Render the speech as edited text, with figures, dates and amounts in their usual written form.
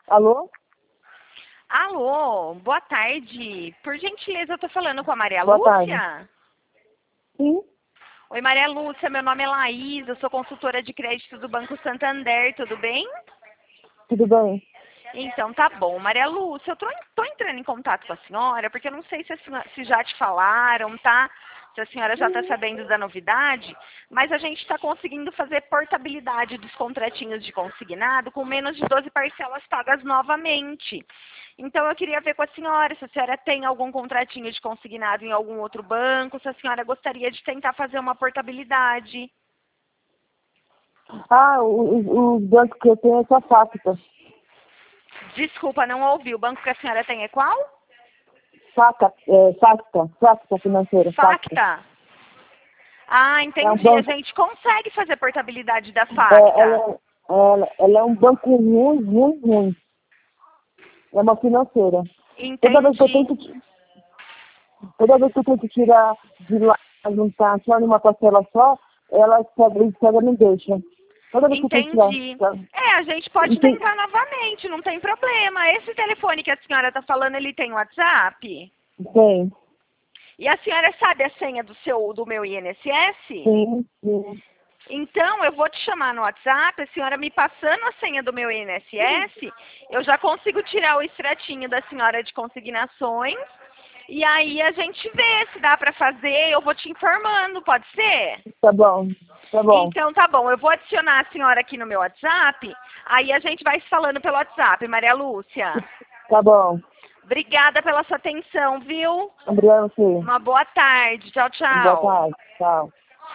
Alô? Alô, boa tarde. Por gentileza, eu tô falando com a Maria Boa tarde. Lúcia? Sim, Oi, Maria Lúcia, meu nome é Laís, eu sou consultora de crédito do Banco Santander, tudo bem? tudo bem? Então, tá bom. Maria Lúcia, eu tô entrando em contato com a senhora, porque eu não sei se já te falaram, tá? Se a senhora já está sabendo da novidade, mas a gente está conseguindo fazer portabilidade dos contratinhos de consignado com menos de 12 parcelas pagas novamente. Então, eu queria ver com a senhora se a senhora tem algum contratinho de consignado em algum outro banco, se a senhora gostaria de tentar fazer uma portabilidade. Ah, o banco que eu tenho é só Facta. Desculpa, não ouvi. O banco que a senhora tem é qual? Facta financeira, Facta. Facta. Ah, É um entendi. A banco, gente consegue fazer portabilidade da é, Facta. ela é um banco ruim, ruim, ruim. É uma financeira. Toda vez que eu Entendi. tento, toda vez que eu tento tirar de lá, juntar só numa parcela só, ela pega, não deixa. Toda vez que eu tento tirar, Entendi. tá? É, a gente pode tentar novamente, não tem problema. Esse telefone que a senhora está falando, ele tem WhatsApp? Tem, E a senhora sabe a senha do meu INSS? sim, sim. Então, eu vou te chamar no WhatsApp, a senhora me passando a senha do meu INSS, eu já consigo tirar o extratinho da senhora de consignações, e aí a gente vê se dá para fazer, eu vou te informando, pode ser? Tá bom, tá bom, Então, tá bom, eu vou adicionar a senhora aqui no meu WhatsApp, aí a gente vai se falando pelo WhatsApp, Maria Lúcia. tá bom. Obrigada pela sua atenção, viu? Obrigado, sim. Uma boa tarde, tchau, Boa tchau. tarde, tchau.